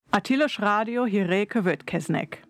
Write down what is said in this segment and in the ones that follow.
A Tilos Rádió hírei következnek.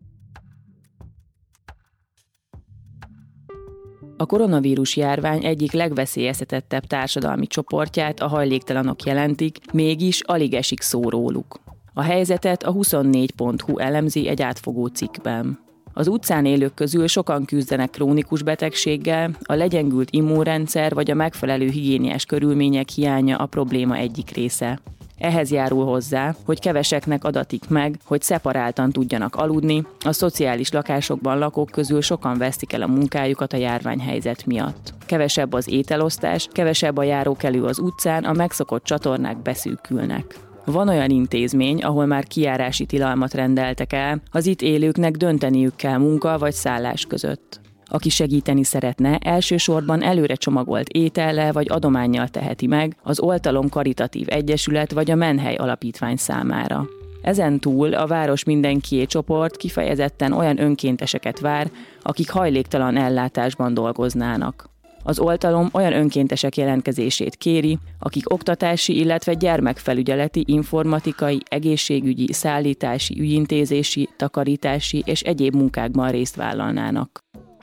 A koronavírus járvány egyik legveszélyeztetettebb társadalmi csoportját a hajléktalanok jelentik, mégis alig esik szó róluk. A helyzetet a 24.hu elemzi egy átfogó cikkben. Az utcán élők közül sokan küzdenek krónikus betegséggel, a legyengült immunrendszer vagy a megfelelő higiéniás körülmények hiánya a probléma egyik része. Ehhez járul hozzá, hogy keveseknek adatik meg, hogy szeparáltan tudjanak aludni, a szociális lakásokban lakók közül sokan vesztik el a munkájukat a járványhelyzet miatt. Kevesebb az ételosztás, kevesebb a járókelő az utcán, a megszokott csatornák beszűkülnek. Van olyan intézmény, ahol már kijárási tilalmat rendeltek el, az itt élőknek dönteniük kell munka vagy szállás között. Aki segíteni szeretne, elsősorban előre csomagolt étellel vagy adománnyal teheti meg az Oltalom Karitatív Egyesület vagy a Menhely Alapítvány számára. Ezen túl a Város Mindenkié csoport kifejezetten olyan önkénteseket vár, akik hajléktalan ellátásban dolgoznának. Az oltalom olyan önkéntesek jelentkezését kéri, akik oktatási, illetve gyermekfelügyeleti, informatikai, egészségügyi, szállítási, ügyintézési, takarítási és egyéb munkákban részt vállalnának.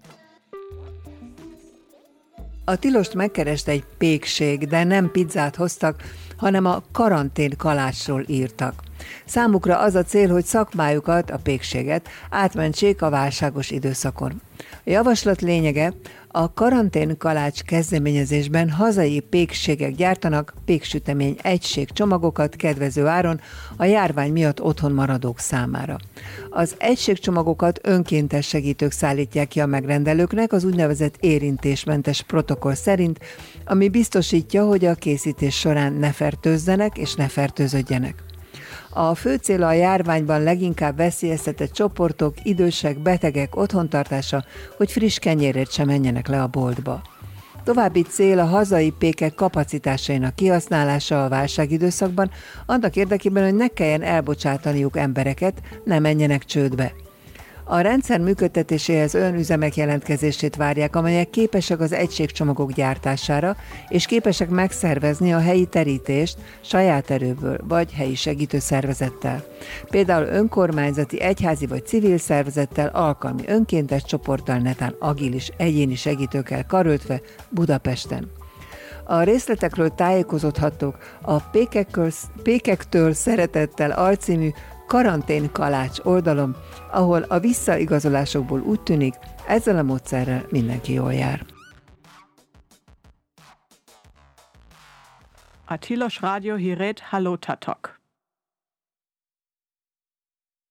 A tilost megkereste egy pékség, de nem pizzát hoztak, hanem a karantén kalácsról írtak. Számukra az a cél, hogy szakmájukat, a pékséget átmentsék a válságos időszakon. A javaslat lényege, a karantén kalács kezdeményezésben hazai pékségek gyártanak péksütemény egységcsomagokat kedvező áron a járvány miatt otthon maradók számára. Az egységcsomagokat önkéntes segítők szállítják ki a megrendelőknek az úgynevezett érintésmentes protokoll szerint, ami biztosítja, hogy a készítés során ne fertőzzenek és ne fertőződjenek. A fő cél a járványban leginkább veszélyeztetett csoportok, idősek, betegek otthontartása, hogy friss kenyérért sem menjenek le a boltba. További cél a hazai pékek kapacitásainak kihasználása a válságidőszakban, annak érdekében, hogy ne kelljen elbocsátaniuk embereket, ne menjenek csődbe. A rendszer működtetéséhez olyan üzemek jelentkezését várják, amelyek képesek az egységcsomagok gyártására, és képesek megszervezni a helyi terítést saját erőből, vagy helyi segítőszervezettel. Például önkormányzati, egyházi vagy civil szervezettel, alkalmi önkéntes csoporttal, netán agilis egyéni segítőkkel karöltve Budapesten. A részletekről tájékozódhattok a Pékektől szeretettel alcímű karantén kalács oldalon, ahol a visszaigazolásokból úgy tűnik, ezzel a módszerrel mindenki jól jár. A Tilos Rádió hírét hallottatok.